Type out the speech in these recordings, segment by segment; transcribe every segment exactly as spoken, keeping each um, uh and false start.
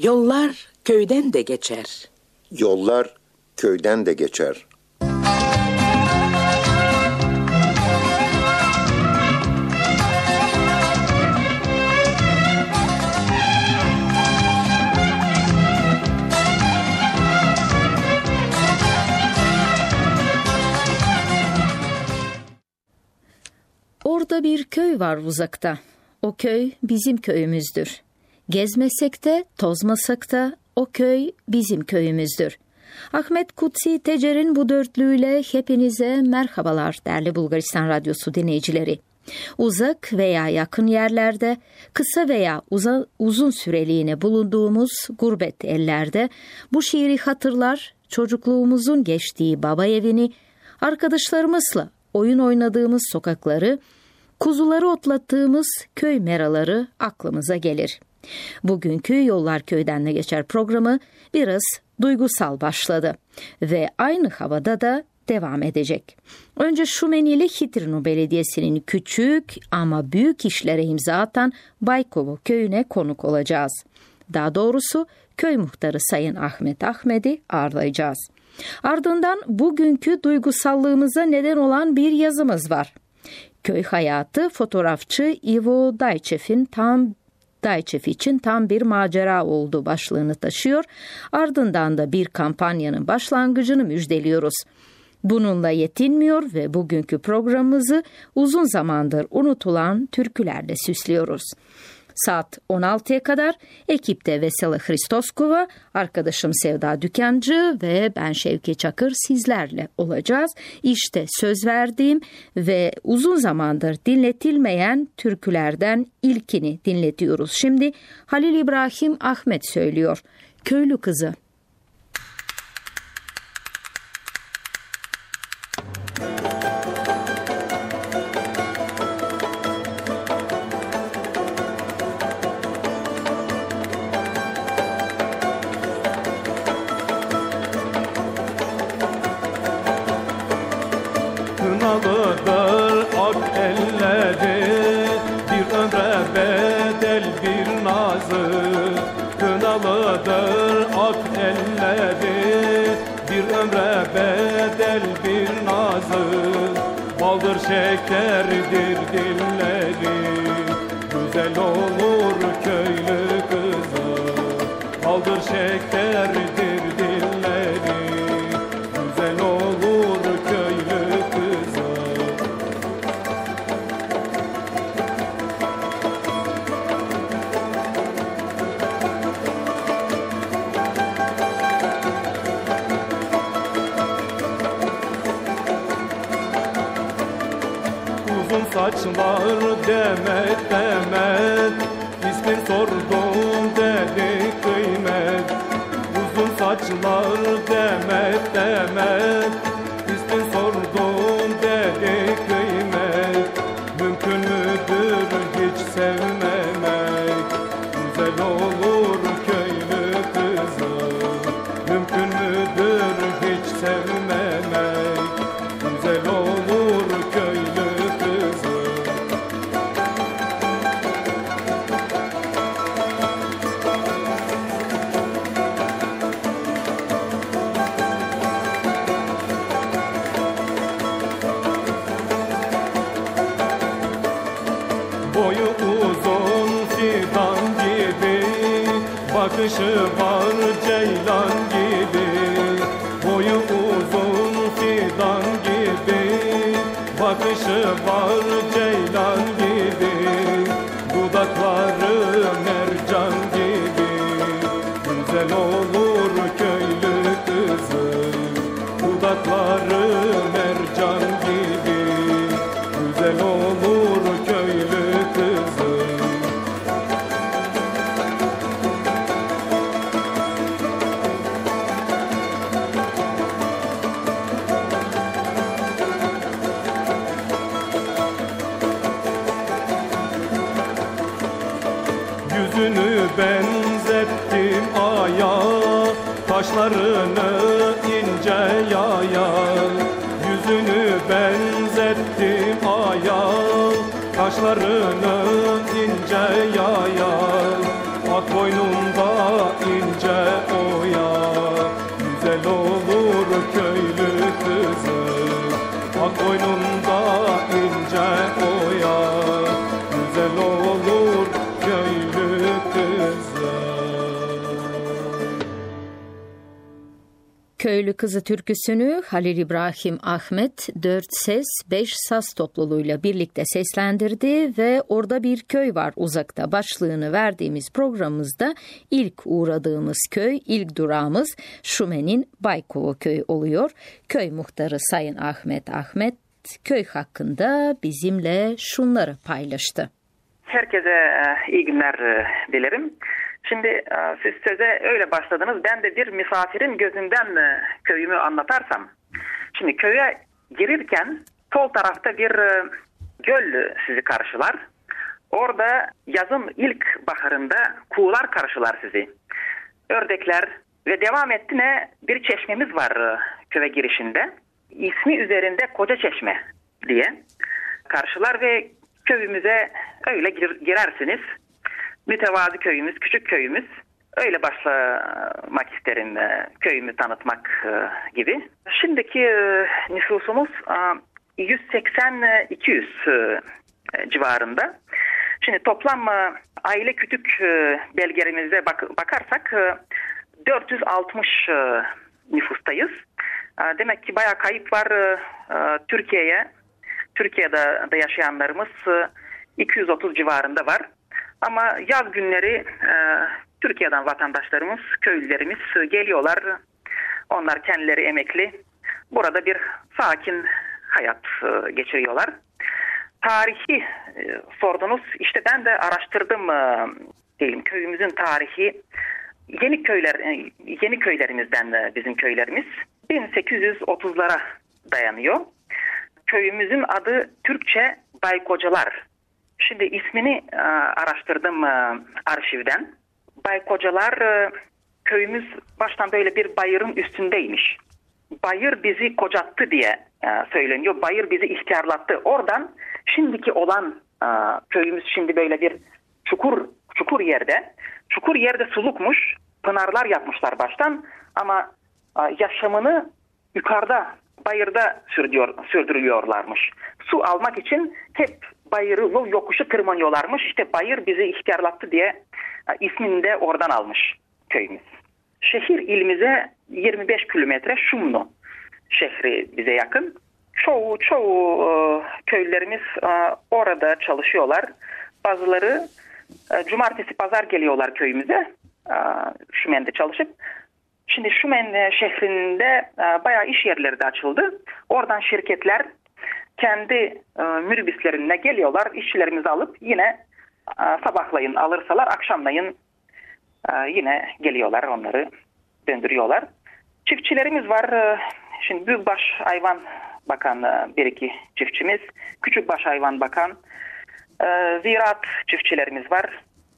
Yollar köyden de geçer. Yollar köyden de geçer. Orada bir köy var uzakta. O köy bizim köyümüzdür. Gezmesek de, tozmasak da o köy bizim köyümüzdür. Ahmet Kutsi Tecer'in bu dörtlüğüyle hepinize merhabalar değerli Bulgaristan Radyosu dinleyicileri. Uzak veya yakın yerlerde, kısa veya uza, uzun süreliğine bulunduğumuz gurbet ellerde bu şiiri hatırlar, çocukluğumuzun geçtiği baba evini, arkadaşlarımızla oyun oynadığımız sokakları, kuzuları otlattığımız köy meraları aklımıza gelir. Bugünkü Yollar Köyden de Geçer programı biraz duygusal başladı ve aynı havada da devam edecek. Önce Şumenili Hitrino Belediyesi'nin küçük ama büyük işlere imza atan Baykovo köyüne konuk olacağız. Daha doğrusu köy muhtarı Sayın Ahmet Ahmet'i ağırlayacağız. Ardından bugünkü duygusallığımıza neden olan bir yazımız var. Köy hayatı fotoğrafçı Ivo Dayçev'in tam Dayçev için tam bir macera oldu başlığını taşıyor. Ardından da bir kampanyanın başlangıcını müjdeliyoruz. Bununla yetinmiyor ve bugünkü programımızı uzun zamandır unutulan türkülerle süslüyoruz. Saat on altıya kadar ekipte Vesela Hristoskova, arkadaşım Sevda Dükancı ve ben Şevki Çakır sizlerle olacağız. İşte söz verdiğim ve uzun zamandır dinletilmeyen türkülerden ilkini dinletiyoruz. Şimdi Halil İbrahim Ahmet söylüyor. Köylü Kızı. Kınalıdır ak elleri, bir ömre bedel bir nazı. Kınalıdır ak elleri, bir ömre bedel bir nazı. Baldır şekerdir dilleri, güzel olur köylü kızı. Baldır şekerdir dilleri, güzel olur köylü kızı. Uzun saçlar demet demet, ismin sordum dedi kıymet. Uzun saçlar demet demet, ismin sordum dedi kıymet. Mümkün müdür hiç sevmemek, güzel olur köylü kızı. Mümkün müdür hiç sevmemek, güzel olur köylü kızı. Boyu uzun fidan gibi, bakışı var ceylan gibi. Boyu uzun fidan gibi, bakışı var ceylan gibi. Dudakları mercan gibi, güzel olur köylü kızı. Dudakları mercan gibi, güzel olur köylü kızı. Yüzünü benzettim aya, kaşlarını ince yaya. Yüzünü benzettim aya, kaşlarını ince yaya. Ak boynunda ince Köylü Kızı türküsünü Halil İbrahim Ahmet dört ses beş saz topluluğuyla birlikte seslendirdi ve Orada Bir Köy Var Uzakta başlığını verdiğimiz programımızda ilk uğradığımız köy, ilk durağımız Şumen'in Baykova Köyü oluyor. Köy muhtarı Sayın Ahmet Ahmet köy hakkında bizimle şunları paylaştı. Herkese iyi günler dilerim. Şimdi siz söze öyle başladınız. Ben de bir misafirin gözünden köyümü anlatarsam. Şimdi köye girirken sol tarafta bir göl sizi karşılar. Orada yazın ilk baharında kuğular karşılar sizi. Ördekler ve devam ettiğine bir çeşmemiz var köye girişinde. İsmi üzerinde Koca Çeşme diye karşılar ve köyümüze öyle gir- girersiniz. Mütevazı köyümüz, küçük köyümüz. Öyle başlamak isterim köyümü tanıtmak gibi. Şimdiki nüfusumuz yüz seksen iki yüz civarında. Şimdi toplam aile kütük belgelerimize bak- bakarsak dört yüz altmış nüfustayız. Demek ki bayağı kayıp var Türkiye'ye. Türkiye'de de yaşayanlarımız iki yüz otuz civarında var. Ama yaz günleri e, Türkiye'den vatandaşlarımız, köylülerimiz geliyorlar. Onlar kendileri emekli. Burada bir sakin hayat e, geçiriyorlar. Tarihi e, sordunuz. İşte ben de araştırdım e, diyelim köyümüzün tarihi. Yeni köyler, e, yeni köylerimizden de bizim köylerimiz bin sekiz yüz otuzlara dayanıyor. Köyümüzün adı Türkçe Baykocalar. Şimdi ismini e, araştırdım e, arşivden. Baykocalar e, köyümüz baştan böyle bir bayırın üstündeymiş. Bayır bizi kocattı diye e, söyleniyor. Bayır bizi ihtiyarlattı. Oradan şimdiki olan e, köyümüz şimdi böyle bir çukur çukur yerde. Çukur yerde sulukmuş. Pınarlar yapmışlar baştan ama e, yaşamını yukarıda bayırda sürdürüyor, sürdürüyorlarmış. Su almak için hep bayırı, yokuşu tırmanıyorlarmış. İşte bayır bizi ihtiyarlattı diye ismini de oradan almış köyümüz. Şehir ilimize yirmi beş kilometre Şumlu şehri bize yakın. Çoğu çoğu e, köylülerimiz e, orada çalışıyorlar. Bazıları e, cumartesi pazar geliyorlar köyümüze. E, Şumen'de çalışıp. Şimdi Şumen şehrinde e, bayağı iş yerleri de açıldı. Oradan şirketler kendi e, minibüslerine geliyorlar. İşçilerimizi alıp yine e, sabahlayın alırsalar akşamlayın e, yine geliyorlar. Onları döndürüyorlar. Çiftçilerimiz var. E, şimdi büyükbaş hayvan bakan e, bir iki çiftçimiz. Küçükbaş hayvan bakan e, ziraat çiftçilerimiz var.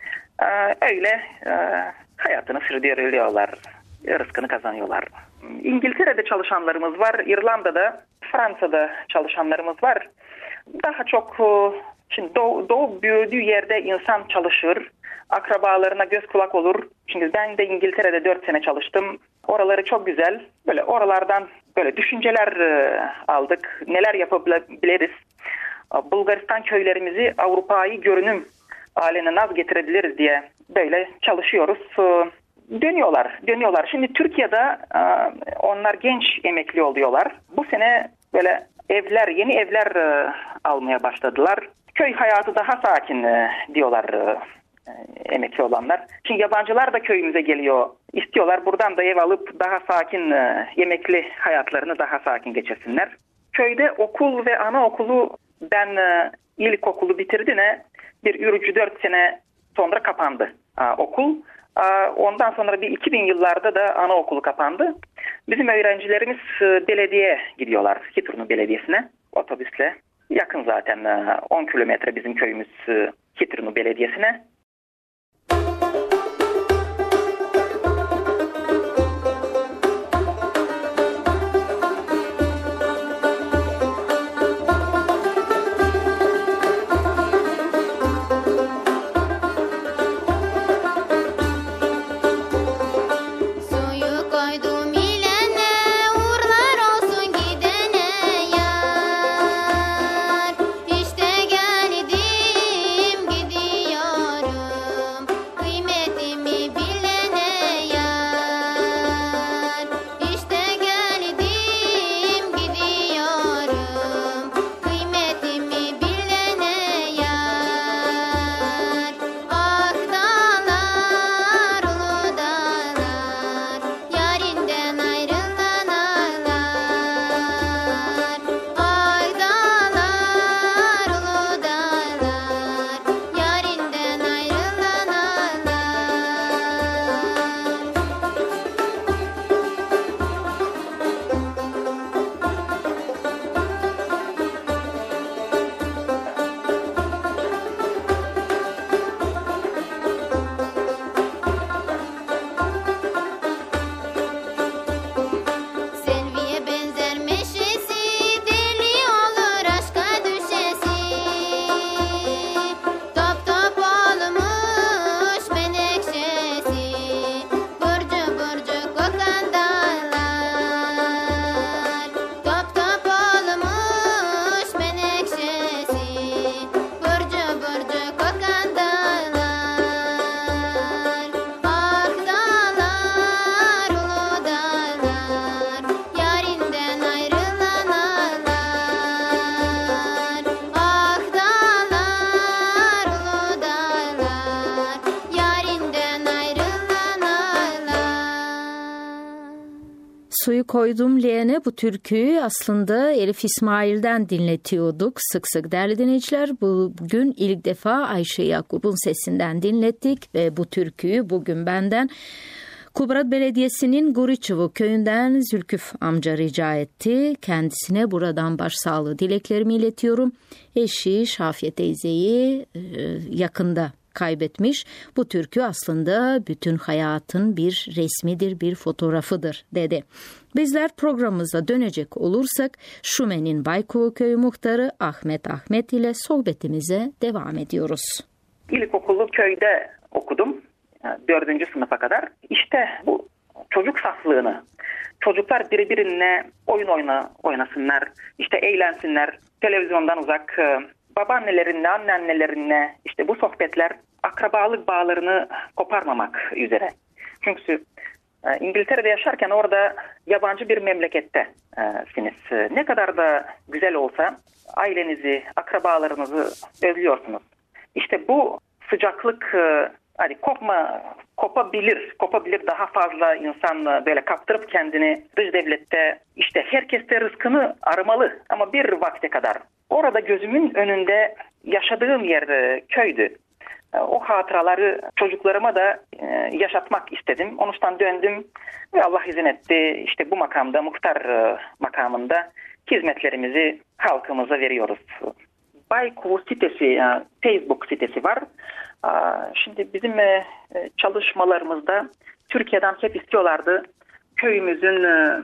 E, öyle e, hayatını sürdürüyorlar. Rızkını kazanıyorlar. İngiltere'de çalışanlarımız var. İrlanda'da, Fransa'da çalışanlarımız var. Daha çok şimdi doğ, doğup büyüdüğü yerde insan çalışır. Akrabalarına göz kulak olur. Şimdi ben de İngiltere'de dört sene çalıştım. Oraları çok güzel. Böyle oralardan böyle düşünceler aldık. Neler yapabiliriz? Bulgaristan köylerimizi Avrupa'yı görünüm haline nasıl getirebiliriz diye böyle çalışıyoruz. Dönüyorlar, dönüyorlar. Şimdi Türkiye'de onlar genç emekli oluyorlar. Bu sene böyle evler, yeni evler almaya başladılar. Köy hayatı daha sakin diyorlar emekli olanlar. Şimdi yabancılar da köyümüze geliyor. İstiyorlar buradan da ev alıp daha sakin, emekli hayatlarını daha sakin geçirsinler. Köyde okul ve anaokulu ben ilkokulu bitirdiğine bir Ürücü dört sene sonra kapandı okul. Ondan sonra bir iki bin yıllarda da anaokulu kapandı. Bizim öğrencilerimiz belediye gidiyorlar. Hiturnu Belediyesi'ne otobüsle. Yakın zaten on kilometre bizim köyümüz Hiturnu Belediyesi'ne. İşte geldim gidiyorum. suyu koydum leğene bu türküyü aslında Elif İsmail'den dinletiyorduk sık sık değerli dinleyiciler. Bugün ilk defa Ayşe Yakup'un sesinden dinlettik ve bu türküyü bugün benden Kubrat Belediyesi'nin Guriçovu köyünden Zülküf amca rica etti. Kendisine buradan başsağlığı dileklerimi iletiyorum. Eşi Şafiye teyzeyi yakında kaybetmiş. Bu türkü aslında bütün hayatın bir resmidir, bir fotoğrafıdır dedi. Bizler programımıza dönecek olursak Şumen'in Baykova Köyü muhtarı Ahmet Ahmet ile sohbetimize devam ediyoruz. İlkokulu köyde okudum. Dördüncü sınıfa kadar. İşte bu çocuk saflığını, çocuklar birbirine oyun oyna, oynasınlar, işte eğlensinler, televizyondan uzak, babaannelerinle, anneannelerinle işte bu sohbetler akrabalık bağlarını koparmamak üzere. Çünkü İngiltere'de yaşarken orada yabancı bir memlekettesiniz. Ne kadar da güzel olsa ailenizi, akrabalarınızı özlüyorsunuz. İşte bu sıcaklık hani kopma, kopabilir, kopabilir daha fazla insan böyle kaptırıp kendini dış devlette işte herkes de rızkını aramalı ama bir vakte kadar. Orada gözümün önünde yaşadığım yer köydü. O hatıraları çocuklarıma da yaşatmak istedim. Onuştan döndüm ve Allah izin etti. İşte bu makamda, muhtar makamında hizmetlerimizi halkımıza veriyoruz. Baykova sitesi, Facebook sitesi var. Şimdi bizim çalışmalarımızda Türkiye'den hep istiyorlardı köyümüzün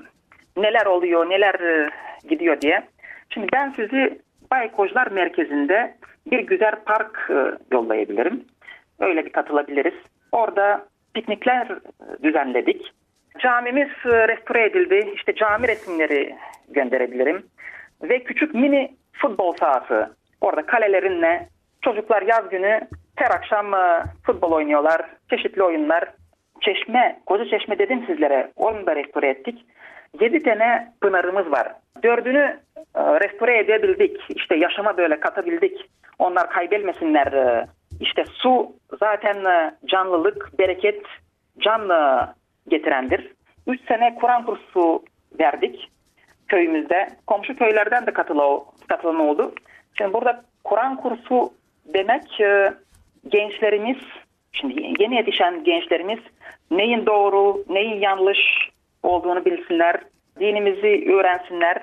neler oluyor, neler gidiyor diye. Şimdi ben sizi Baykozlar Merkezi'nde bir güzel park yollayabilirim. Öyle bir katılabiliriz. Orada piknikler düzenledik. Camimiz restore edildi. İşte cami resimleri gönderebilirim. Ve küçük mini futbol sahası. Orada kalelerinle çocuklar yaz günü her akşam futbol oynuyorlar. Çeşitli oyunlar. Çeşme, koca çeşme dedim sizlere. Onu da restore ettik. Yedi tane pınarımız var. Dördünü restore edebildik. İşte yaşama böyle katabildik. Onlar kaybetmesinler. İşte su zaten canlılık, bereket, can getirendir. Üç sene Kur'an kursu verdik köyümüzde. Komşu köylerden de katılan oldu. Şimdi burada Kur'an kursu demek gençlerimiz, şimdi yeni yetişen gençlerimiz neyin doğru, neyin yanlış olduğunu bilsinler, dinimizi öğrensinler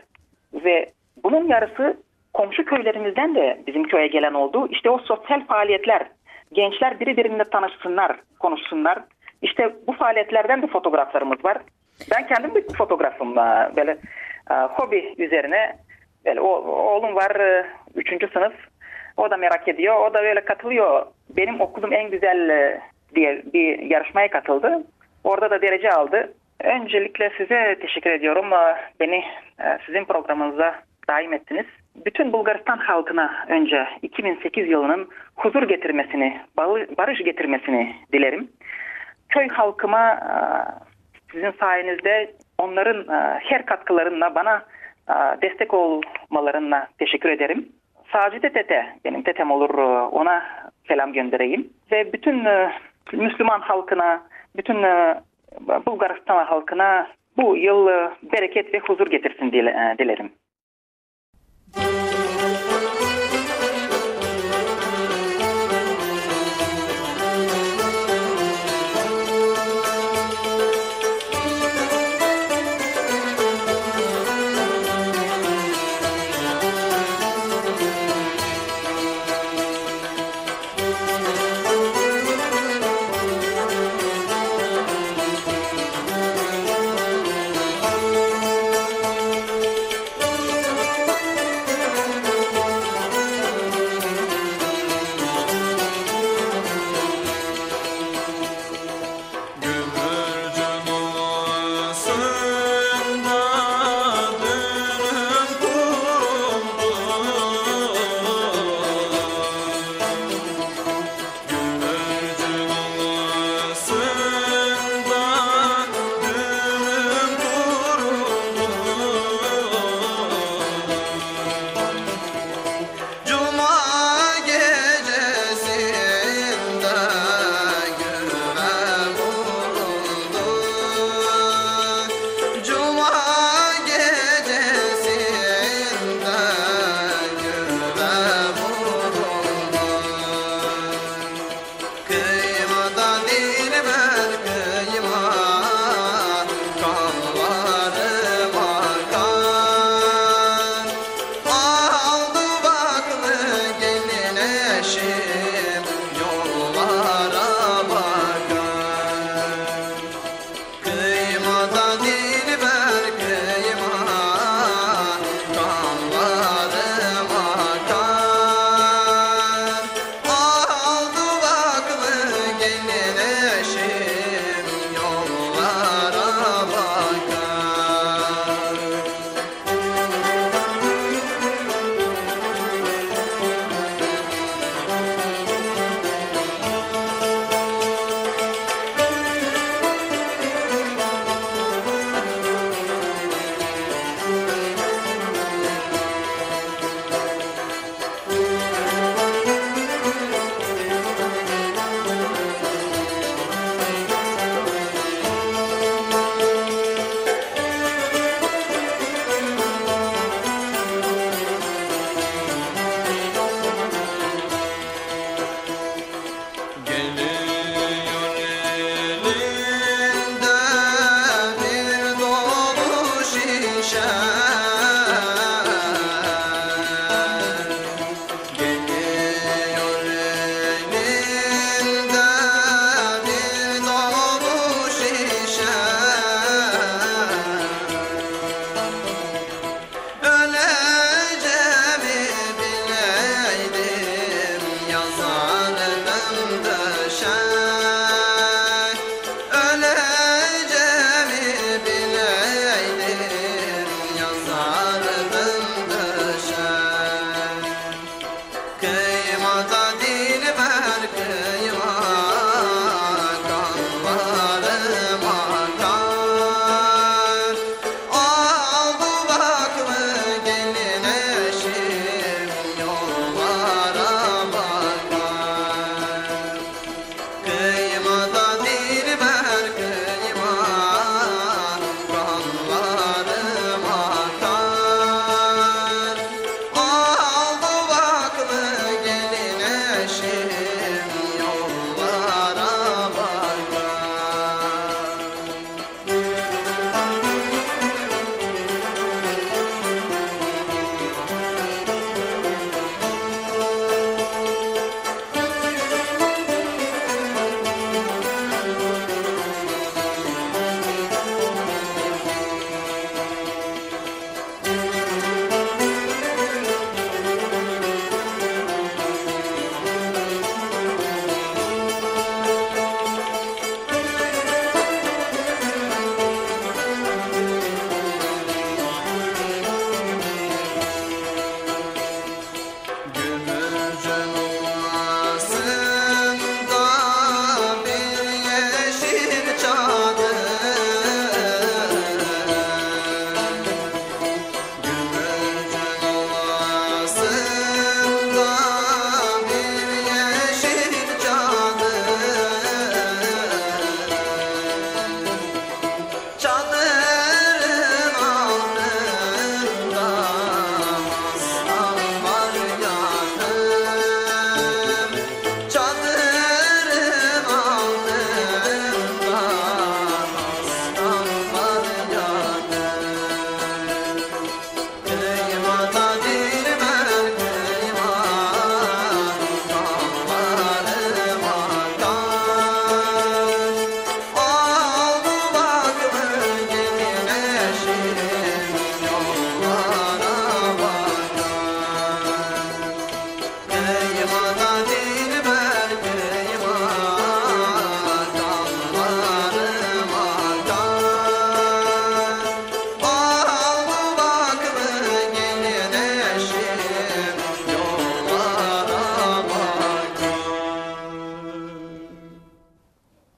ve bunun yarısı komşu köylerimizden de bizim köye gelen oldu. İşte o sosyal faaliyetler, gençler birbirine tanışsınlar, konuşsunlar. İşte bu faaliyetlerden de fotoğraflarımız var. Ben kendim de fotoğrafım, böyle hobi üzerine. Böyle oğlum var, üçüncü sınıf. O da merak ediyor. O da böyle katılıyor. Benim okulum en güzel diye bir yarışmaya katıldı. Orada da derece aldı. Öncelikle size teşekkür ediyorum. Beni sizin programınıza daim ettiniz. Bütün Bulgaristan halkına önce iki bin sekiz yılının huzur getirmesini, barış getirmesini dilerim. Köy halkıma sizin sayenizde onların her katkılarına bana destek olmalarına teşekkür ederim. Sacide tete, benim tetem olur, ona selam göndereyim. Ve bütün Müslüman halkına, bütün Bulgaristan halkına bu yıl bereket ve huzur getirsin dilerim.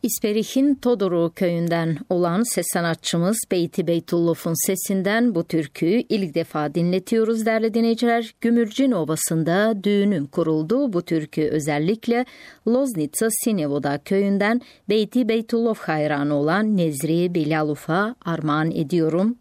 İsperih'in Todoru köyünden olan ses sanatçımız Beyti Beytulloh'un sesinden bu türküyü ilk defa dinletiyoruz değerli dinleyiciler. Gümürcin Ovası'nda düğünüm kuruldu. Bu türkü özellikle Loznitsa Sinevoda köyünden Beyti Beytulloh hayranı olan Nezri Bilaluf'a armağan ediyorum.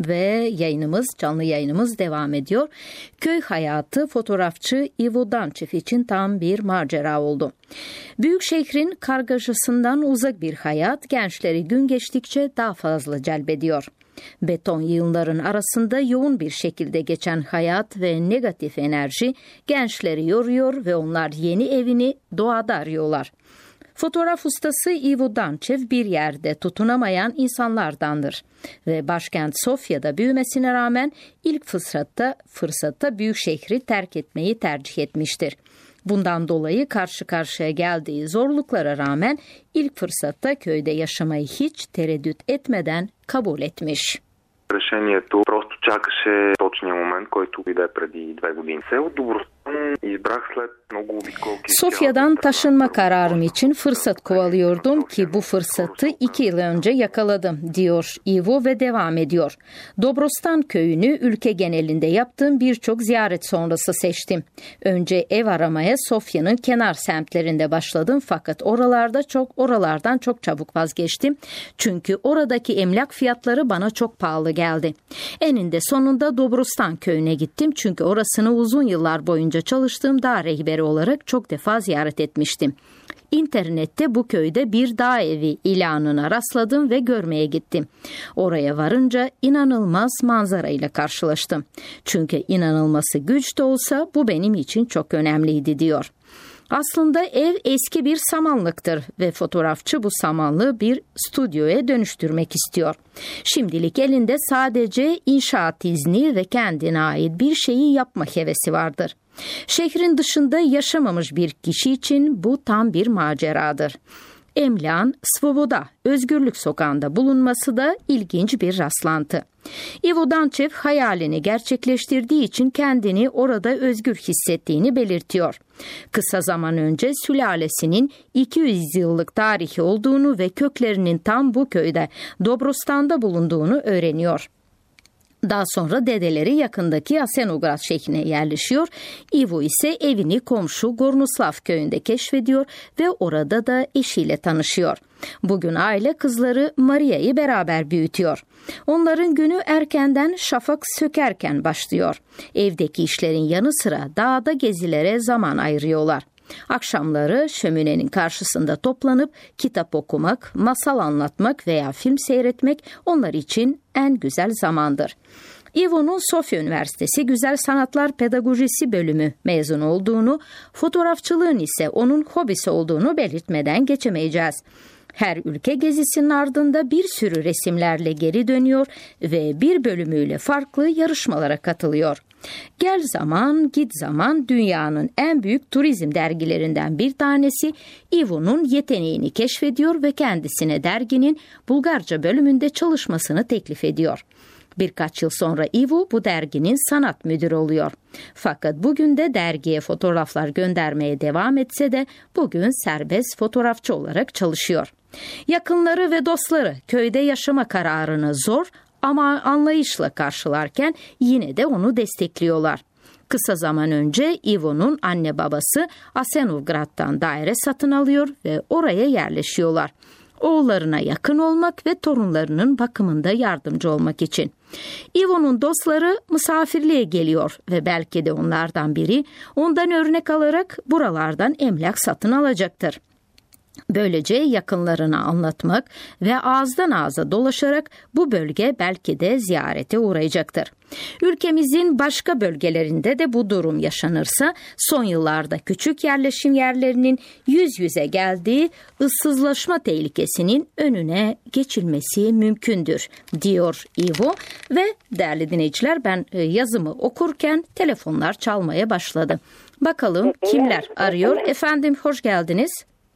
Ve yayınımız, canlı yayınımız devam ediyor. Köy hayatı fotoğrafçı Ivo Dancev için tam bir macera oldu. Büyük şehrin kargaşasından uzak bir hayat gençleri gün geçtikçe daha fazla celbediyor. Beton yığınların arasında yoğun bir şekilde geçen hayat ve negatif enerji gençleri yoruyor ve onlar yeni evini doğada arıyorlar. Fotoğraf ustası Ivo Dancev bir yerde tutunamayan insanlardandır ve başkent Sofya'da büyümesine rağmen ilk fırsatta, fırsatta büyük şehri terk etmeyi tercih etmiştir. Bundan dolayı karşı karşıya geldiği zorluklara rağmen ilk fırsatta köyde yaşamayı hiç tereddüt etmeden kabul etmiş. Решението просто чакаше точния момент, който биде преди две години. Село Добростан избрах след много обиколки. Sofya'dan taşınma kararım için fırsat kovalıyordum ki bu fırsatı iki yıl önce yakaladım, diyor Ivo ve devam ediyor. Dobrostan köyünü ülke genelinde yaptığım birçok ziyaret sonrası seçtim. Önce ev aramaya Sofya'nın kenar semtlerinde başladım fakat oralarda çok oralardan çok çabuk vazgeçtim. Çünkü oradaki emlak fiyatları bana çok pahalı geldi. Eninde sonunda Dobrostan köyüne gittim çünkü orasını uzun yıllar boyunca çalıştığım dağ rehberi olarak çok defa ziyaret etmiştim. İnternette bu köyde bir dağ evi ilanına rastladım ve görmeye gittim. Oraya varınca inanılmaz manzarayla karşılaştım. Çünkü inanılması güç de olsa bu benim için çok önemliydi, diyor. Aslında ev eski bir samanlıktır ve fotoğrafçı bu samanlığı bir stüdyoya dönüştürmek istiyor. Şimdilik elinde sadece inşaat izni ve kendine ait bir şeyi yapma hevesi vardır. Şehrin dışında yaşamamış bir kişi için bu tam bir maceradır. Emlak'ın Svoboda, Özgürlük Sokağı'nda bulunması da ilginç bir rastlantı. Ivo Dancev hayalini gerçekleştirdiği için kendini orada özgür hissettiğini belirtiyor. Kısa zaman önce sülalesinin iki yüz yıllık tarihi olduğunu ve köklerinin tam bu köyde Dobrostan'da bulunduğunu öğreniyor. Daha sonra dedeleri yakındaki Asenograd şehrine yerleşiyor. Ivo ise evini komşu Gornuslav köyünde keşfediyor ve orada da eşiyle tanışıyor. Bugün aile kızları Maria'yı beraber büyütüyor. Onların günü erkenden şafak sökerken başlıyor. Evdeki işlerin yanı sıra dağda gezilere zaman ayırıyorlar. Akşamları şöminenin karşısında toplanıp kitap okumak, masal anlatmak veya film seyretmek onlar için en güzel zamandır. Ivo'nun Sofya Üniversitesi Güzel Sanatlar Pedagojisi bölümü mezun olduğunu, fotoğrafçılığın ise onun hobisi olduğunu belirtmeden geçemeyeceğiz. Her ülke gezisinin ardında bir sürü resimlerle geri dönüyor ve bir bölümüyle farklı yarışmalara katılıyor. Gel Zaman, Git Zaman dünyanın en büyük turizm dergilerinden bir tanesi Ivo'nun yeteneğini keşfediyor ve kendisine derginin Bulgarca bölümünde çalışmasını teklif ediyor. Birkaç yıl sonra Ivo bu derginin sanat müdürü oluyor. Fakat bugün de dergiye fotoğraflar göndermeye devam etse de bugün serbest fotoğrafçı olarak çalışıyor. Yakınları ve dostları köyde yaşama kararını zor ama anlayışla karşılarken yine de onu destekliyorlar. Kısa zaman önce Ivo'nun anne babası Asenograd'dan daire satın alıyor ve oraya yerleşiyorlar. Oğullarına yakın olmak ve torunlarının bakımında yardımcı olmak için. Ivo'nun dostları misafirliğe geliyor ve belki de onlardan biri ondan örnek alarak buralardan emlak satın alacaktır. Böylece yakınlarına anlatmak ve ağızdan ağza dolaşarak bu bölge belki de ziyarete uğrayacaktır. Ülkemizin başka bölgelerinde de bu durum yaşanırsa son yıllarda küçük yerleşim yerlerinin yüz yüze geldiği ıssızlaşma tehlikesinin önüne geçilmesi mümkündür, diyor Ivo ve değerli dinleyiciler ben yazımı okurken telefonlar çalmaya başladı. Bakalım kimler arıyor? Efendim hoş geldiniz.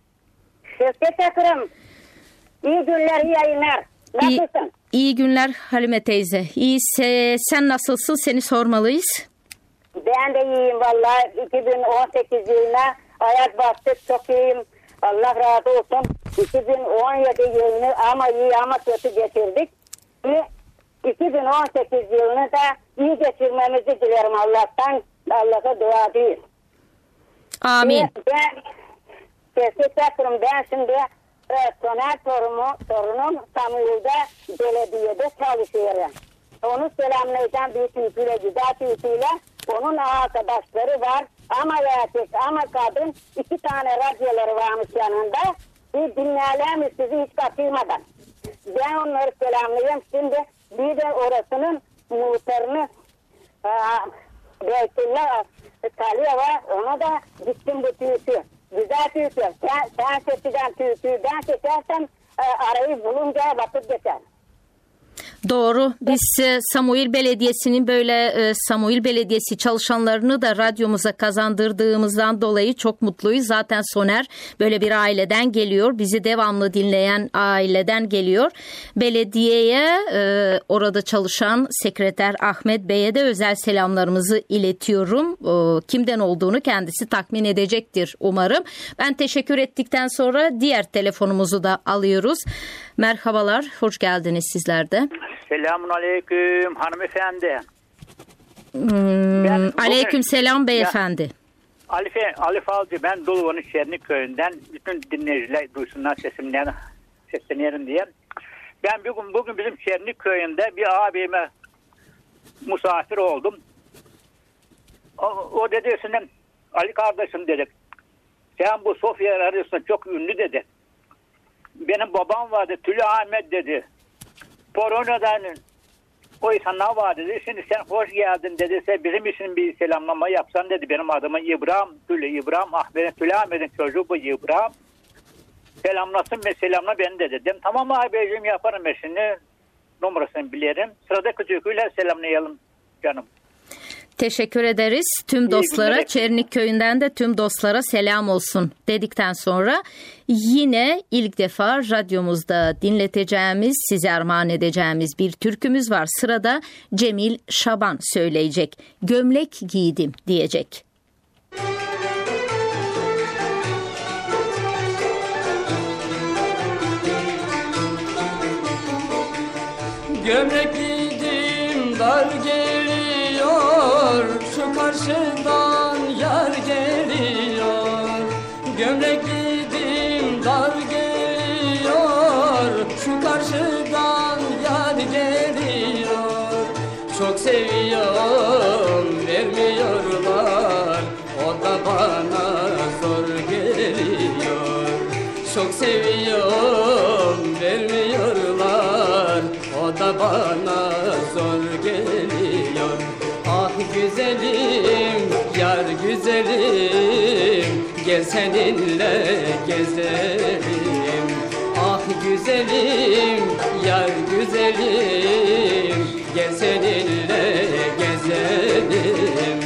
Şevket Akırım. İyi günler, iyi yayınlar. Nasılsın? İyi, iyi günler Halime teyze. İyiyse sen nasılsın? Seni sormalıyız. Ben de iyiyim vallahi. iki bin on sekiz yılına hayat bastık. Çok iyiyim. Allah razı olsun. iki bin on yedi yılını ama iyi ama kötü geçirdik. Ve iki bin on sekiz yılını da iyi geçirmemizi dilerim Allah'tan. Allah'a dua edeyim. Amin. Ben teşekkür Ben şimdi e, Soner torumu, torunum Samuyu'da belediyede çalışıyorum. Onu selamlayacağım bir tüyüyle, güzel tüyüyle. Onun arkadaşları var. Ama erkek ama kadın iki tane radyoları varmış yanında. Bir dinleyelim sizi hiç kaçırmadan. Ben onları selamlayayım. Şimdi bir de orasının muhtarını Beytullah Taliye var. Ona da gittim bu tüyüsü. Güzel tüyüsü. Sen, sen seçeceğim tüyüsü. Ben seçersem e, arayı bulunca vakit geçer. Doğru. Biz e, Samuil Belediyesi'nin böyle e, Samuil Belediyesi çalışanlarını da radyomuza kazandırdığımızdan dolayı çok mutluyuz. Zaten Soner böyle bir aileden geliyor. Bizi devamlı dinleyen aileden geliyor. Belediyeye e, orada çalışan sekreter Ahmet Bey'e de özel selamlarımızı iletiyorum. E, kimden olduğunu kendisi tahmin edecektir umarım. Ben teşekkür ettikten sonra diğer telefonumuzu da alıyoruz. Merhabalar, hoş geldiniz sizler de. Selamun aleyküm hanımefendi. Hmm, Ben aleyküm bugün, selam beyefendi. Ya, Alif, Alif Avcı, ben Doluvan'ın Şernik köyünden, bütün dinleyiciler duysunlar sesimden sesleniyorum diye. Ben bugün, bugün bizim Şernik köyünde bir abime misafir oldum. O, o dedesinin, Ali kardeşim dedi, sen bu Sofya arıyorsun çok ünlü dedi. Benim babam vardı, Tülü Ahmet dedi. Polonya'dan o insanlar var dedi. Şimdi sen hoş geldin dedi. Sen bizim için bir selamlama yapsan dedi. Benim adımı İbrahim, Tülü İbrahim. Ah benim Tülü Ahmet'in çocuğu bu İbrahim. Selamlasın ve selamla beni dedi. Dedim tamam abicim yaparım ben şimdi. Numarasını bilirim. Sıradaki çocuğuyla selamlayalım canım. Teşekkür ederiz. Tüm dostlara, Çernik köyünden de tüm dostlara selam olsun dedikten sonra yine ilk defa radyomuzda dinleteceğimiz, size armağan edeceğimiz bir türkümüz var. Sırada Cemil Şaban söyleyecek. Gömlek giydim diyecek. Gömlek giydim dar geliyor, şu karşıdan yar geliyor. Gömlek giydim dar geliyor, şu karşıdan yar geliyor. Çok seviyorum vermiyorlar, o da bana zor geliyor. Çok seviyorum vermiyorlar, o da bana zor geliyor. Ah güzelim, yar güzelim, gel seninle gezelim. Ah güzelim, yar güzelim, gel seninle gezelim.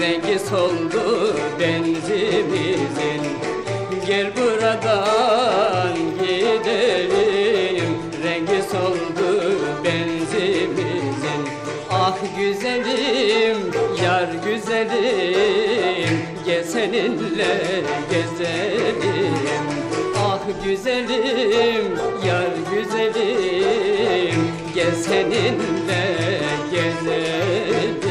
rengi soldu benzimizin. Gel buradan gidelim, rengi soldu benzimizin. Ah güzelim, yar güzelim, gel seninle gezelim. Ah güzelim, yar güzelim, gel seninle gezelim.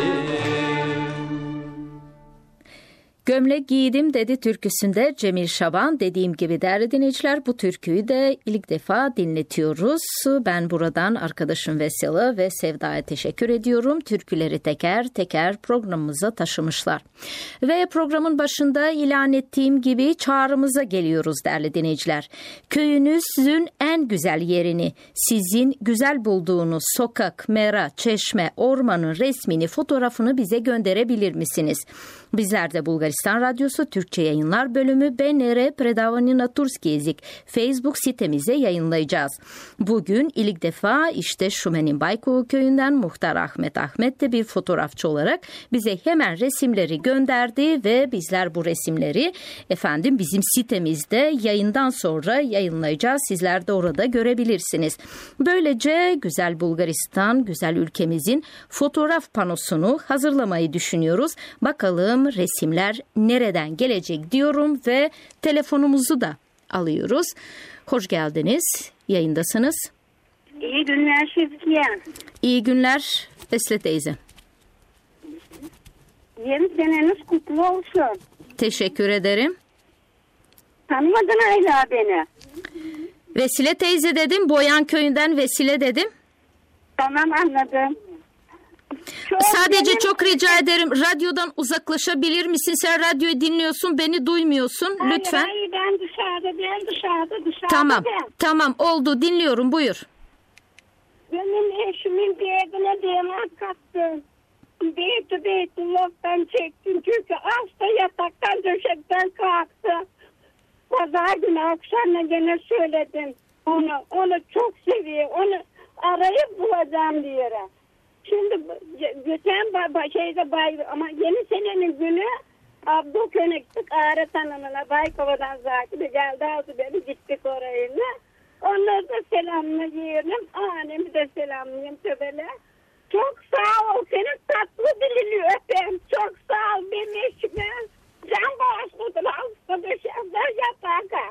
Gömlek giydim dedi türküsünde Cemil Şaban. Dediğim gibi değerli dinleyiciler, bu türküyü de ilk defa dinletiyoruz. Ben buradan arkadaşım Vesela ve Sevda'ya teşekkür ediyorum. Türküleri teker teker programımıza taşımışlar. Ve programın başında ilan ettiğim gibi çağrımıza geliyoruz değerli dinleyiciler. Köyünüzün en güzel yerini, sizin güzel bulduğunuz sokak, mera, çeşme, ormanın resmini, fotoğrafını bize gönderebilir misiniz? Bizler de Bulgaristan Radyosu Türkçe Yayınlar Bölümü B N R Predavani na Turski Jezik Facebook sitemize yayınlayacağız. Bugün ilk defa işte Şumen'in Baykova köyünden Muhtar Ahmet Ahmet de bir fotoğrafçı olarak bize hemen resimleri gönderdi ve bizler bu resimleri efendim bizim sitemizde yayından sonra yayınlayacağız. Sizler de orada görebilirsiniz. Böylece güzel Bulgaristan, güzel ülkemizin fotoğraf panosunu hazırlamayı düşünüyoruz. Bakalım resimler nereden gelecek diyorum ve telefonumuzu da alıyoruz. Hoş geldiniz. Yayındasınız. İyi günler Şevkiye. İyi günler Vesile teyze. Yeni seneniz kutlu olsun. Teşekkür ederim. Tanımadın hala beni. Vesile teyze dedim. Boyan köyünden Vesile dedim. Tamam, anladım. Çok Sadece benim... çok rica ederim, radyodan uzaklaşabilir misin? Sen radyoyu dinliyorsun, beni duymuyorsun. Hayır, lütfen. Hayır, ben dışarıda, ben dışarıda, dışarıda. Tamam, ben. tamam oldu, dinliyorum, buyur. Benim eşimin bir evine dayanak kattım. Beyti Beytullah'tan çektim çünkü hasta yataktan, döşekten kalktı. Pazar günü akşamla gene söyledim. Onu, onu çok seviyor, onu arayıp bulacağım diye. Şimdi geçen ba- şeyde bay ama yeni senenin günü Abdülkönek'tik Ağrı Hanım'la Baykova'dan Zakir'e geldi, aldı beni, gittik oraya. Onları da selamlayayım, annemi de selamlayayım töbele. Çok sağ ol, senin tatlı dilini öpeyim. Çok sağ ol benim eşime. Can bağışladılar, hasta dışarıda yatağa.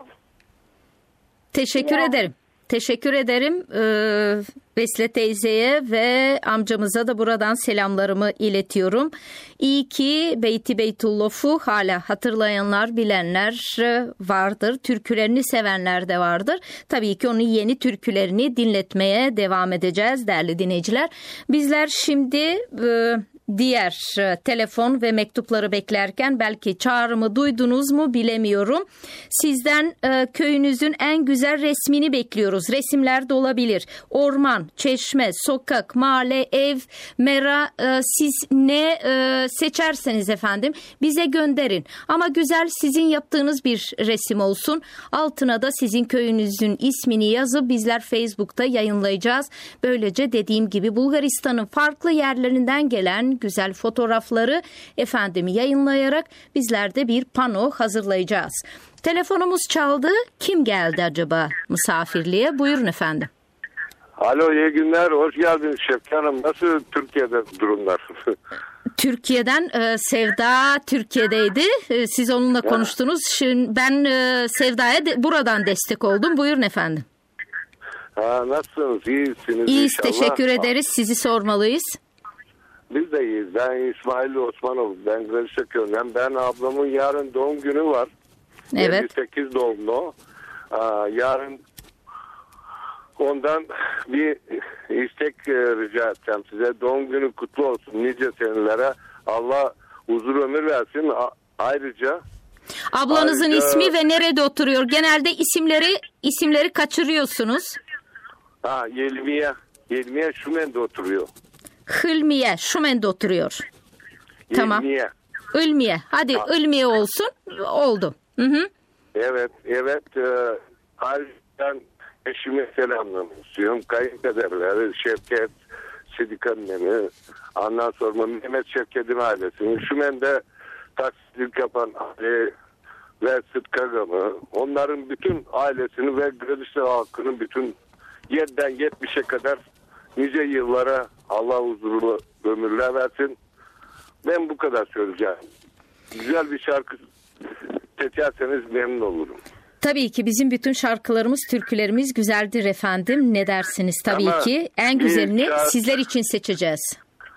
Teşekkür Ya. ederim. Teşekkür ederim ee, Vesile teyzeye ve amcamıza da buradan selamlarımı iletiyorum. İyi ki Beyti Beytullah'u hala hatırlayanlar, bilenler vardır. Türkülerini sevenler de vardır. Tabii ki onun yeni türkülerini dinletmeye devam edeceğiz değerli dinleyiciler. Bizler şimdi e, diğer e, telefon ve mektupları beklerken belki çağrımı duydunuz mu bilemiyorum. Sizden e, köyünüzün en güzel resmini bekliyoruz. Resimler de olabilir. Orman, çeşme, sokak, mahalle, ev, mera, e, siz ne e, seçerseniz efendim bize gönderin. Ama güzel sizin yaptığınız bir resim olsun. Altına da sizin köyünüzün ismini yazıp bizler Facebook'ta yayınlayacağız. Böylece dediğim gibi Bulgaristan'ın farklı yerlerinden gelen güzel fotoğrafları efendim yayınlayarak bizler de bir pano hazırlayacağız. Telefonumuz çaldı. Kim geldi acaba misafirliğe? Buyurun efendim. Alo, iyi günler. Hoş geldiniz Şevki Hanım. Nasıl Türkiye'de durumlar? Türkiye'den e, Sevda Türkiye'deydi. E, siz onunla ya. konuştunuz. Şimdi ben e, Sevda'ya de, buradan destek oldum. Buyurun efendim. Ha, nasılsınız? İyisiniz İyiyiz, inşallah. teşekkür ederiz. Sizi sormalıyız. Biz de iyiyiz. Ben İsmail Osmanov. Ben Gölüşe köyünden. Ben ablamın yarın doğum günü var. Evet. yirmi sekiz doğumlu. Aa, yarın ondan bir istek rica edeceğim size. Doğum günü kutlu olsun nice senelere. Allah uzun ömür versin. A- ayrıca ablanızın ayrıca, ismi ve nerede oturuyor? Genelde isimleri isimleri kaçırıyorsunuz. Ha, Yelmiye. Yelmiye Şumen'de oturuyor. Hılmiye Şumen'de oturuyor. Tamam. Yelmiye. Ilmiye. Hadi ha. Ilmiye olsun. Oldu. Hı hı. Evet, evet. E, ayrıca eşime selamlamak istiyorum. Kayınpederleri Şevket, Sıdık annemi, ondan sonra Mehmet Şevket'in ailesini, Şümen'de taksicilik yapan Ali ve Sıtkı Agam'ı, onların bütün ailesini ve Gölüşler halkının bütün yediden yetmişe kadar nice yıllara Allah huzurlu ömürler versin. Ben bu kadar söyleyeceğim. Güzel bir şarkı seçerseniz memnun olurum. Tabii ki bizim bütün şarkılarımız, türkülerimiz güzeldir efendim. Ne dersiniz? Tabii Ama ki en güzelini şarkı... sizler için seçeceğiz.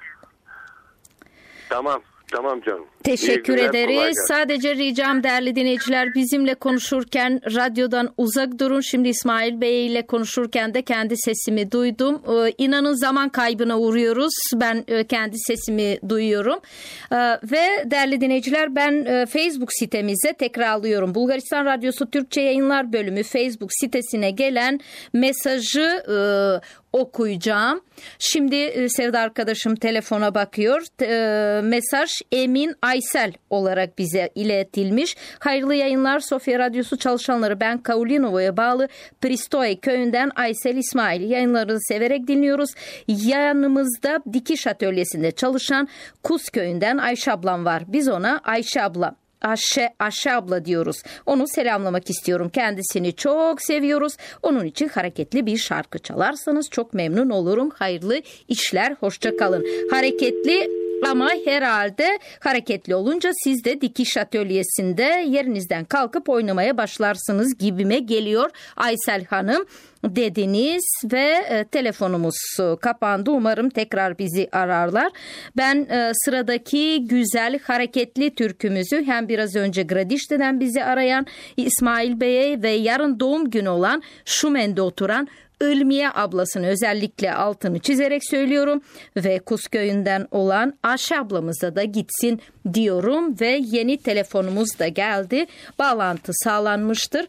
Tamam. Tamam canım. Teşekkür ederiz. Sadece ricam değerli dinleyiciler, bizimle konuşurken radyodan uzak durun. Şimdi İsmail Bey ile konuşurken de kendi sesimi duydum. Ee, inanın zaman kaybına uğruyoruz. Ben e, kendi sesimi duyuyorum. Ee, ve değerli dinleyiciler, ben e, Facebook sitemize tekrarlıyorum. Bulgaristan Radyosu Türkçe Yayınlar Bölümü Facebook sitesine gelen mesajı e, okuyacağım. Şimdi e, Sevda arkadaşım telefona bakıyor. E, mesaj Emin Aysel olarak bize iletilmiş. Hayırlı yayınlar Sofya Radyosu çalışanları. Ben Kaulinova'ya bağlı Pristoy köyünden Aysel İsmail. Yayınlarınızı severek dinliyoruz. Yanımızda dikiş atölyesinde çalışan Kuz köyünden Ayşe ablam var. Biz ona Ayşe abla Ayşe, Ayşe abla diyoruz. Onu selamlamak istiyorum. Kendisini çok seviyoruz. Onun için hareketli bir şarkı çalarsanız çok memnun olurum. Hayırlı işler, hoşça kalın. Hareketli ama herhalde hareketli olunca siz de dikiş atölyesinde yerinizden kalkıp oynamaya başlarsınız gibime geliyor Aysel Hanım dediniz ve e, telefonumuz e, kapandı. Umarım tekrar bizi ararlar. Ben e, sıradaki güzel hareketli türkümüzü hem biraz önce Gradişte'den bizi arayan İsmail Bey'e ve yarın doğum günü olan Şumen'de oturan Ilmiye ablasını özellikle altını çizerek söylüyorum ve Kuz köyünden olan Ayşe ablamıza da gitsin diyorum ve yeni telefonumuz da geldi. Bağlantı sağlanmıştır.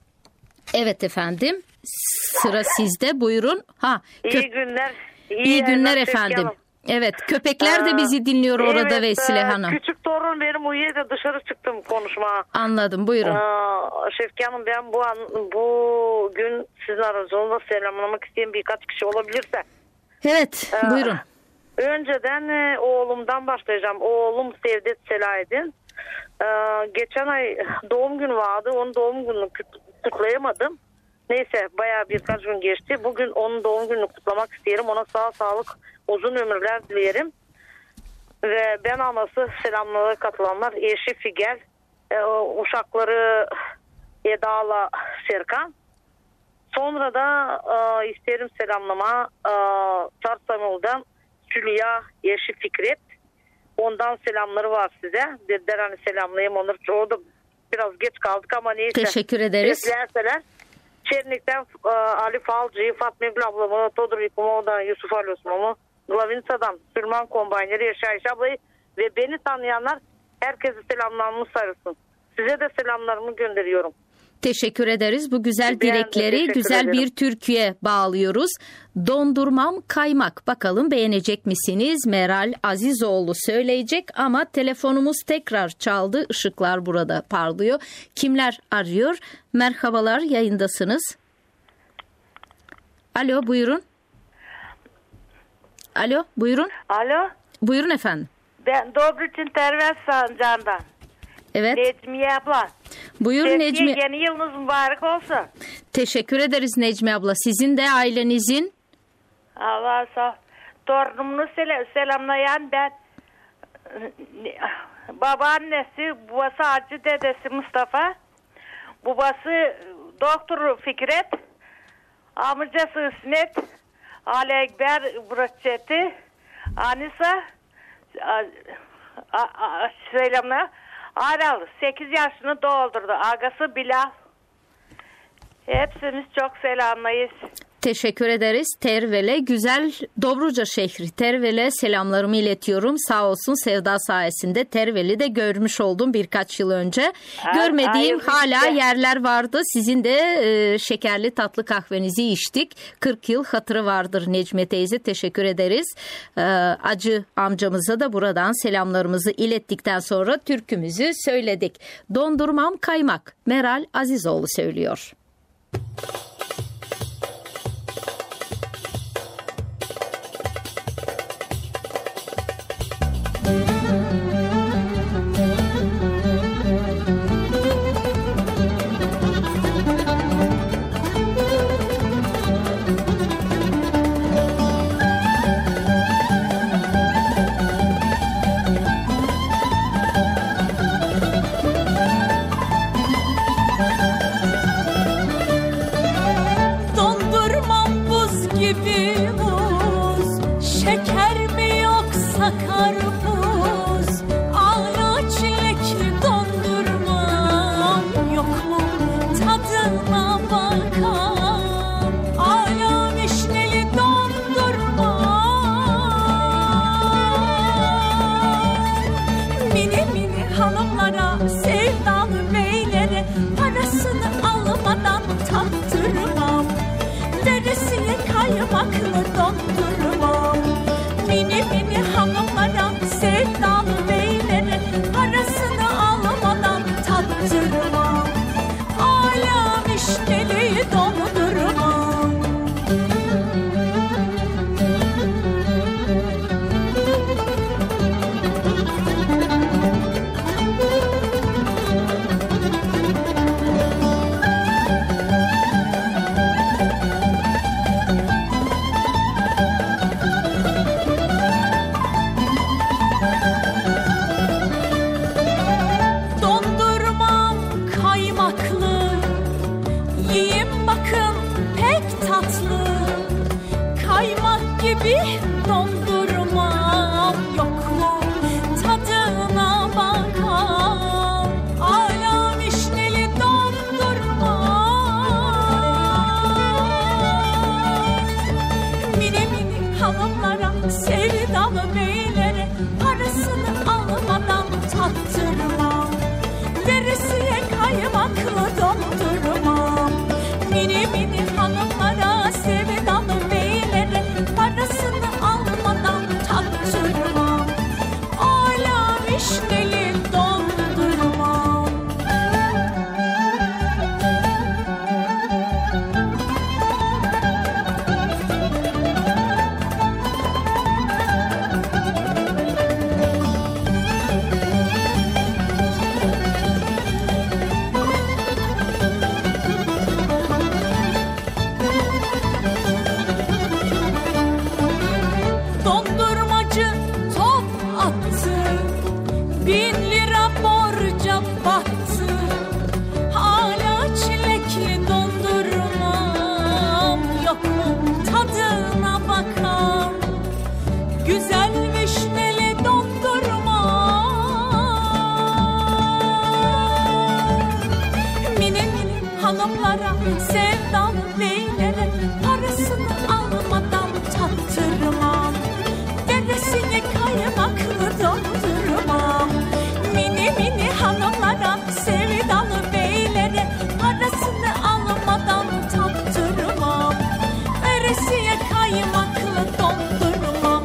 Evet efendim. Sıra sizde. Buyurun. Ha. Kö- iyi günler. İyi, iyi günler efendim. Evet, köpekler de bizi dinliyor orada evet, Vesile Hanım. Küçük torun benim uyuyor da dışarı çıktım konuşmaya. Anladım, buyurun. Ee, Şevki Hanım, ben bu an, bu gün sizin aranızda selamlamak isteyen birkaç kişi olabilirse. Evet, ee, buyurun. Önceden e, oğlumdan başlayacağım. Oğlum Sevdet Selahattin. Ee, geçen ay doğum günü vardı. Onun doğum gününü kutlayamadım. Neyse bayağı birkaç gün geçti. Bugün onun doğum gününü kutlamak isterim. Ona sağ sağlık, uzun ömürler dilerim. Ve ben anası selamlara katılanlar. Eşi Figel, e, uşakları Eda'la Serkan. Sonra da e, isterim selamlama e, Çarsamul'dan Sülya, eşi Fikret. Ondan selamları var size. Dediler hani selamlayayım onları. Orada biraz geç kaldık ama neyse. Teşekkür ederiz. Beklerseler. Çernik'ten e, Ali Falcı'yı, Fatma Gül ablamı, Todor Yıkımov'dan Yusuf Ali Osman'ı, Glavinsa'dan Süleyman Kombayneri, Yaşar Ayşe ablayı ve beni tanıyanlar herkese selamlarımı sarılsın. Size de selamlarımı gönderiyorum. Teşekkür ederiz. Bu güzel dilekleri güzel ederim. Bir türküye bağlıyoruz. Dondurmam kaymak. Bakalım beğenecek misiniz? Meral Azizoğlu söyleyecek ama telefonumuz tekrar çaldı. Işıklar burada parlıyor. Kimler arıyor? Merhabalar, yayındasınız. Alo, buyurun. Alo, buyurun. Alo. Buyurun efendim. Ben Dobruç'un Terves Sancağı'ndan. Evet. Necmiye abla. Buyur Sevgiye Necmi. Yeni yılınız mübarek olsun. Teşekkür ederiz Necmi abla. Sizin de ailenizin. Allah sağ ol. Torunumunu sel- selamlayan ben. Babaannesi, babası Hacı, dedesi Mustafa. Babası Doktor Fikret. Amcası İsmet. Ali Ekber Bırakçeti. Anisa. A- a- a- selamlar. Aral sekiz yaşını doldurdu. Agası Bilal. Hepsimiz çok selamlayız. Teşekkür ederiz. Tervele güzel Dobruca şehri. Tervele selamlarımı iletiyorum. Sağ olsun Sevda sayesinde Terveli de görmüş oldum birkaç yıl önce. Ay, Görmediğim ay, hala işte. yerler vardı. Sizin de e, şekerli tatlı kahvenizi içtik. kırk yıl hatırı vardır Necmiye teyze. Teşekkür ederiz. E, Acı amcamıza da buradan selamlarımızı ilettikten sonra türkümüzü söyledik. Dondurmam kaymak. Meral Azizoğlu söylüyor. tattırmam. Veresiye kaymaklı dondurmam. Mini mini hanımlara, sevdalı beylere parasını almadan tattırmam. Ala vişneli dondurmam. Dondurmacı top attı, bin lira borca battı. Hala çilekli dondurmam, yok mu tadına bakan? Güzel vişneli dondurmam. Mini mini hanımlara, sevdalı beylere parasını almadan tattırmam. Veresiye kaymaklı dondurmam. Mini mini hanımlara, sevdalı beylere parasını almadan tattırmam. Veresiye kaymaklı dondurmam.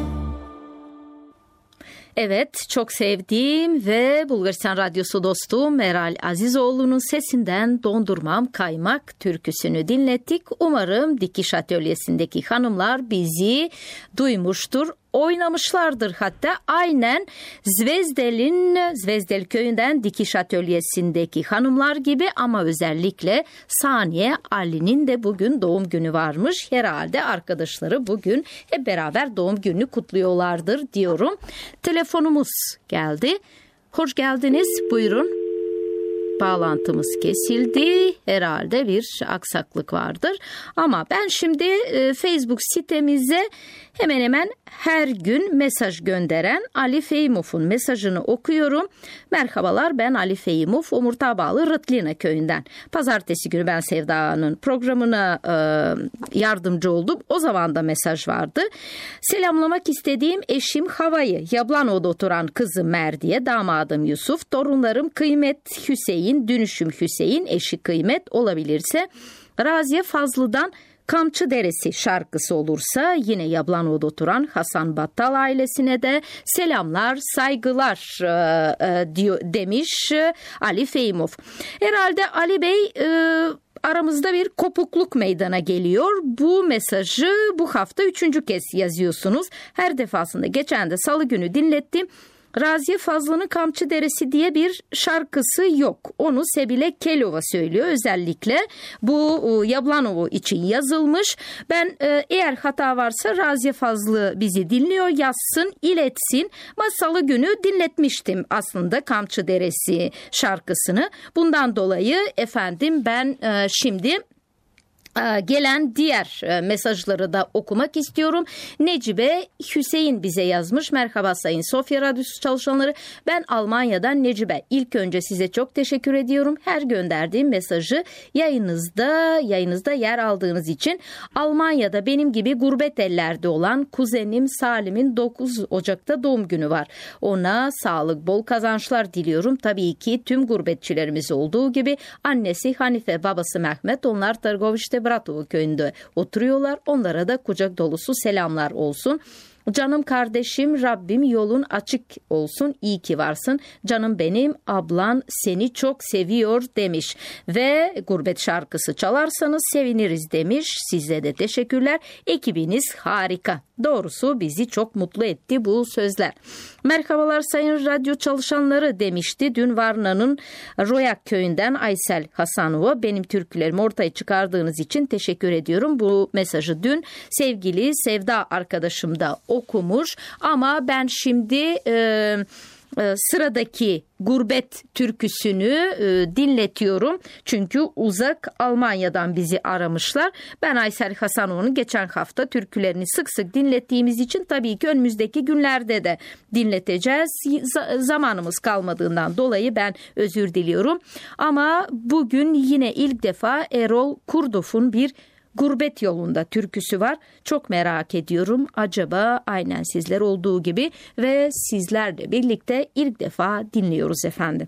Evet, çok sevdiğim ve Bulgaristan Radyosu dostum Meral Azizoğlu'nun sesinden Dondurmam Kaymak türküsünü dinlettik. Umarım dikiş atölyesindeki hanımlar bizi duymuştur, oynamışlardır. Hatta aynen Zvezdel'in Zvezdel köyünden dikiş atölyesindeki hanımlar gibi, ama özellikle Saniye Ali'nin de bugün doğum günü varmış. Herhalde arkadaşları bugün hep beraber doğum gününü kutluyorlardır diyorum. Telefonumuz geldi. Hoş geldiniz. Buyurun. Bağlantımız kesildi. Herhalde bir aksaklık vardır. Ama ben şimdi e, Facebook sitemize hemen hemen her gün mesaj gönderen Ali Feymov'un mesajını okuyorum. Merhabalar, ben Ali Feymov, Omurtabağlı Rıtlina köyünden. Pazartesi günü ben Sevda'nın programına e, yardımcı oldum. O zaman da mesaj vardı. Selamlamak istediğim eşim Hava'yı, Yablano'da oturan kızım Merdiye, damadım Yusuf, torunlarım Kıymet Hüseyin, Dönüşüm Hüseyin, eşi Kıymet, olabilirse Raziye Fazlı'dan Kamçı Deresi şarkısı olursa yine Yablano'da oturan Hasan Battal ailesine de selamlar, saygılar e, e, diyor, demiş Ali Feymov. Herhalde Ali Bey e, aramızda bir kopukluk meydana geliyor. Bu mesajı bu hafta üçüncü kez yazıyorsunuz. Her defasında, geçen de salı günü dinlettim. Raziye Fazlı'nın Kamçı Deresi diye bir şarkısı yok. Onu Sebile Kelova söylüyor. Özellikle bu Yablanovo için yazılmış. Ben eğer hata varsa Raziye Fazlı bizi dinliyor, yazsın, iletsin. Ama salı günü dinletmiştim aslında Kamçı Deresi şarkısını. Bundan dolayı efendim ben şimdi gelen diğer mesajları da okumak istiyorum. Necibe Hüseyin bize yazmış. Merhaba Sayın Sofya Radyosu çalışanları. Ben Almanya'dan Necibe. İlk önce size çok teşekkür ediyorum. Her gönderdiğim mesajı yayınızda yayınızda yer aldığınız için. Almanya'da benim gibi gurbet ellerde olan kuzenim Salim'in dokuz Ocak'ta doğum günü var. Ona sağlık, bol kazançlar diliyorum. Tabii ki tüm gurbetçilerimiz olduğu gibi annesi Hanife, babası Mehmet, onlar Targoviç'te Bratovo köyünde oturuyorlar. Onlara da kucak dolusu selamlar olsun. Canım kardeşim, Rabbim yolun açık olsun, iyi ki varsın. Canım benim, ablan seni çok seviyor demiş. Ve gurbet şarkısı çalarsanız seviniriz demiş. Size de teşekkürler. Ekibiniz harika. Doğrusu bizi çok mutlu etti bu sözler. Merhabalar sayın radyo çalışanları demişti. Dün Varna'nın Royak köyünden Aysel Hasanova. Benim türkülerimi ortaya çıkardığınız için teşekkür ediyorum. Bu mesajı dün sevgili Sevda arkadaşım da okumuş. Ama ben şimdi e, e, sıradaki gurbet türküsünü e, dinletiyorum. Çünkü uzak Almanya'dan bizi aramışlar. Ben Aysel Hasanova'nın geçen hafta türkülerini sık sık dinlettiğimiz için tabii ki önümüzdeki günlerde de dinleteceğiz. Z- zamanımız kalmadığından dolayı ben özür diliyorum. Ama bugün yine ilk defa Erol Kurdof'un bir Gurbet Yolunda türküsü var. Çok merak ediyorum. Acaba aynen sizler olduğu gibi ve sizlerle birlikte ilk defa dinliyoruz efendim.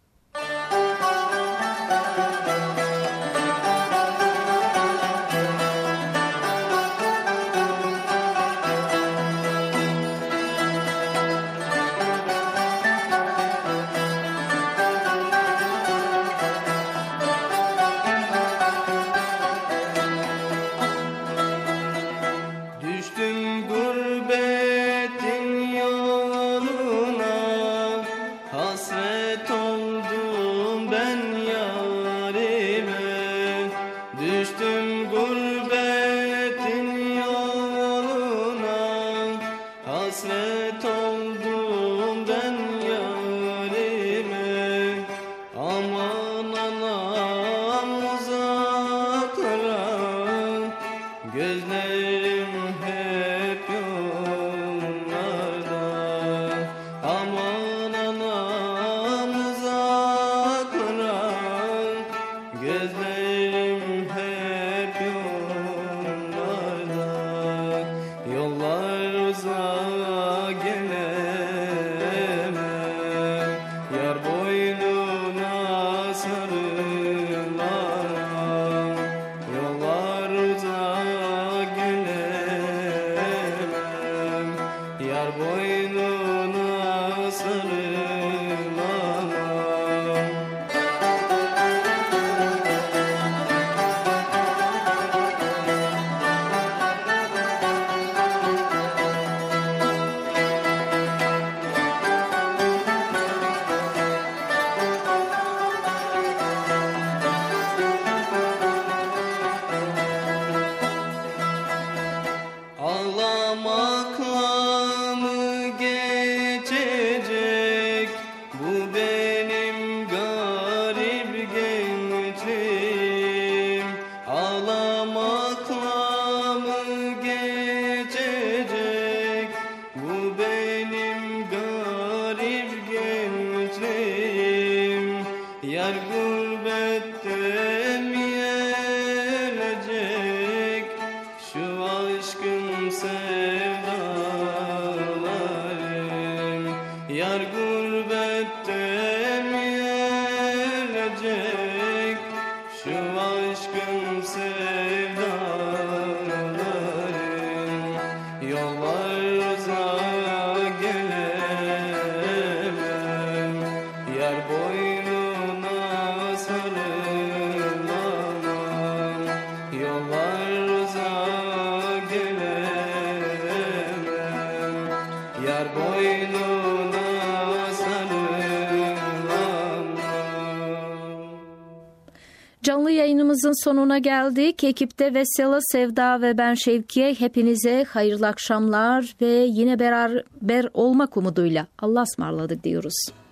Canlı yayınımızın sonuna geldik. Ekipte Vesela, Sevda ve ben Şevkiye hepinize hayırlı akşamlar ve yine beraber olmak umuduyla Allah'a ısmarladık diyoruz.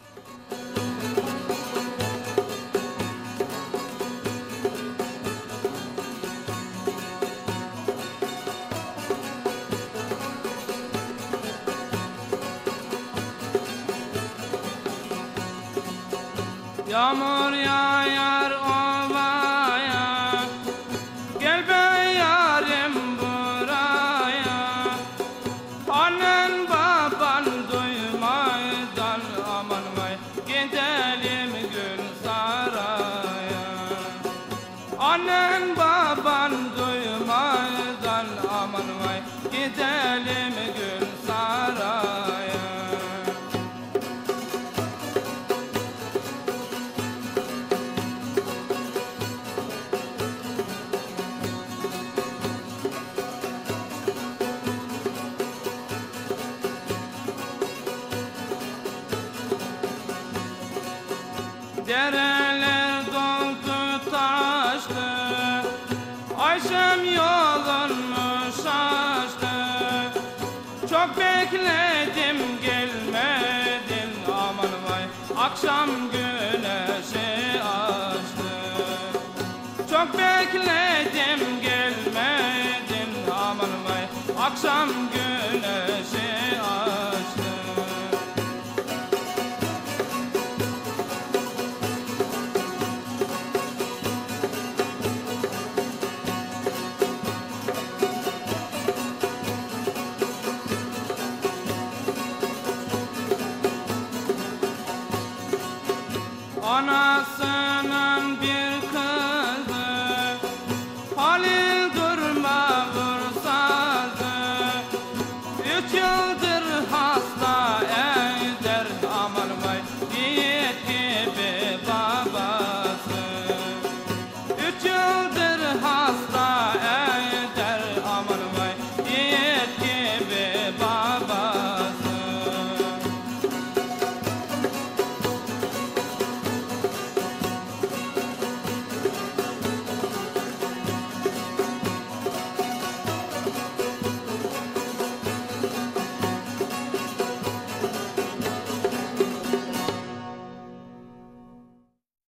Yağmur yağar ovaya, gel be yarim buraya. Annen baban duymadan aman vay, gidelim gül saraya. Annen baban duymadan aman vay, gidelim gül saraya. Dereler doldu taştı, Ayşem yolunu şaştı. Çok bekledim gelmedin aman vay, akşam güneşi açtı. Çok bekledim gelmedin aman vay, akşam güneşi açtı. Anasının bir